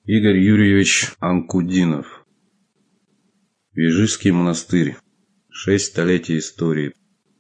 Игорь Юрьевич Анкудинов. Вижижский монастырь. 6 столетий истории.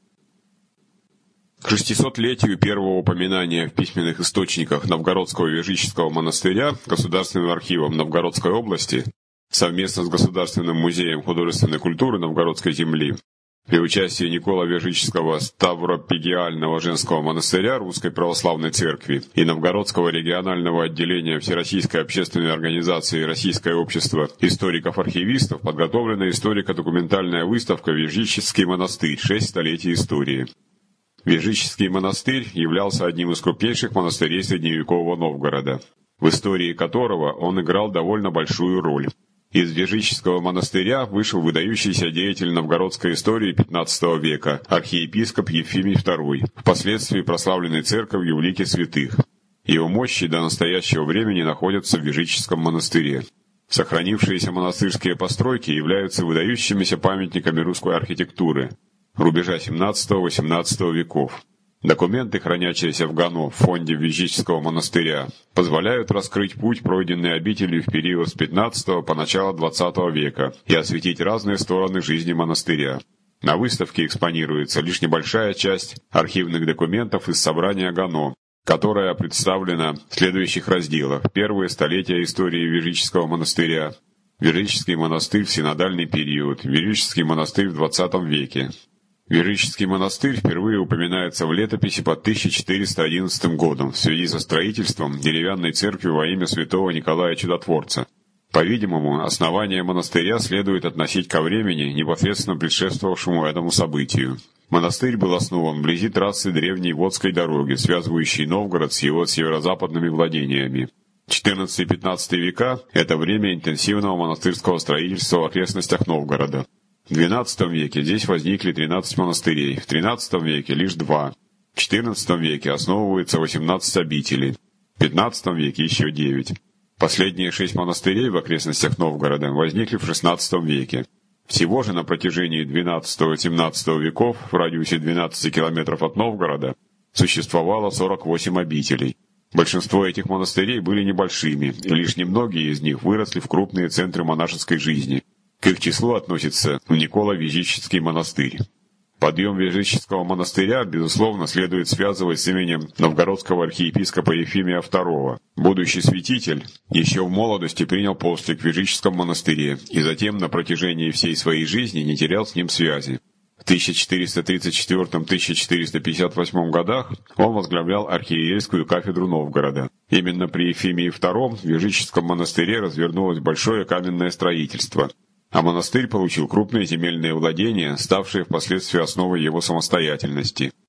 К 600-летию первого упоминания в письменных источниках Новгородского Вижического монастыря Государственным архивом Новгородской области совместно с Государственным музеем художественной культуры Новгородской земли при участии Николо-Вижического Ставропигиального женского монастыря Русской Православной Церкви и Новгородского регионального отделения Всероссийской общественной организации Российское общество историков-архивистов подготовлена историко-документальная выставка «Вижический монастырь. 6 столетий истории». Вижический монастырь являлся одним из крупнейших монастырей средневекового Новгорода, в истории которого он играл довольно большую роль. Из Вижического монастыря вышел выдающийся деятель новгородской истории XV века, архиепископ Ефимий II, впоследствии прославленный церковью в лике святых. Его мощи до настоящего времени находятся в Вижическом монастыре. Сохранившиеся монастырские постройки являются выдающимися памятниками русской архитектуры рубежа XVII-XVIII веков. Документы, хранящиеся в ГАНО в фонде Вижического монастыря, позволяют раскрыть путь, пройденный обителью в период с XV по начало XX века, и осветить разные стороны жизни монастыря. На выставке экспонируется лишь небольшая часть архивных документов из собрания ГАНО, которая представлена в следующих разделах: первые столетия истории Вижического монастыря, Вижический монастырь в синодальный период, Вижический монастырь в XX веке. Вижический монастырь впервые упоминается в летописи под 1411 годом в связи со строительством деревянной церкви во имя святого Николая Чудотворца. По-видимому, основание монастыря следует относить ко времени, непосредственно предшествовавшему этому событию. Монастырь был основан вблизи трассы древней Водской дороги, связывающей Новгород с его северо-западными владениями. XIV и XV века – это время интенсивного монастырского строительства в окрестностях Новгорода. В XII веке здесь возникли 13 монастырей, в XIII веке лишь 2. В XIV веке основывается 18 обителей, в XV веке еще 9. Последние 6 монастырей в окрестностях Новгорода возникли в XVI веке. Всего же на протяжении XII-XVII веков в радиусе 12 километров от Новгорода существовало 48 обителей. Большинство этих монастырей были небольшими, и лишь немногие из них выросли в крупные центры монашеской жизни. К их числу относится Николо-Вижический монастырь. Подъем Вижического монастыря, безусловно, следует связывать с именем новгородского архиепископа Ефимия II. Будущий святитель еще в молодости принял постриг в Вижическом монастыре и затем на протяжении всей своей жизни не терял с ним связи. В 1434-1458 годах он возглавлял архиерейскую кафедру Новгорода. Именно при Ефимии II в Вижическом монастыре развернулось большое каменное строительство, а монастырь получил крупные земельные владения, ставшие впоследствии основой его самостоятельности.